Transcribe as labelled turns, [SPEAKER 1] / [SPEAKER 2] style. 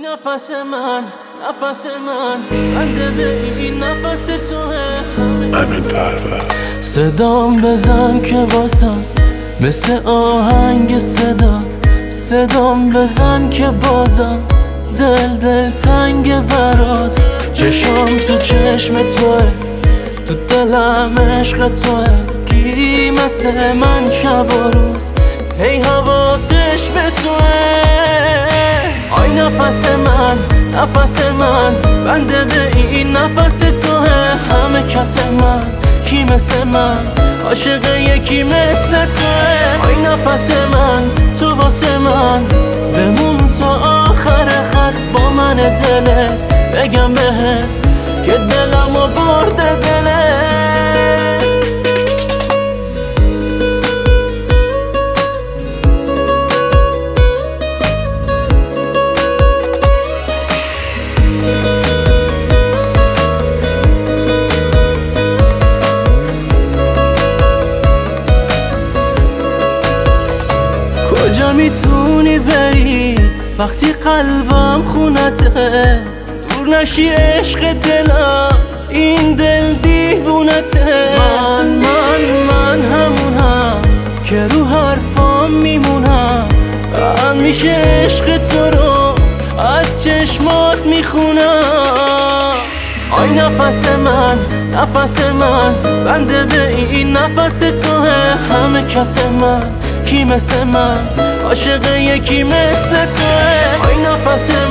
[SPEAKER 1] نفس من بنده به این نفس توه.
[SPEAKER 2] امین پرور
[SPEAKER 1] صدام بزن که واسم مثل آهنگ صدام بزن که بازم دل تنگ برات. چشام تو چشم توه، تو دلم عشق توه. کی مثل من شب و روز هی حواسش به توه. آی نفس من بنده به این نفس توه. همه کس من کی مثل من عاشق یکی مثل توه. آی نفس من تو واسه من بمون تا آخر خط با من دلت بگم بهت که دلمو برده دلت. کجا میتونی بری وقتی قلبم خونته؟ دور نشی عشق دلم، این دل دیوونته. من همونم که رو حرفام میمونم. همیشه عشق تو رو از چشمات میخونم. آی نفس من بنده به این نفس توه. همه کس من کی مثل من عاشق یکی مثل توه. آی نفس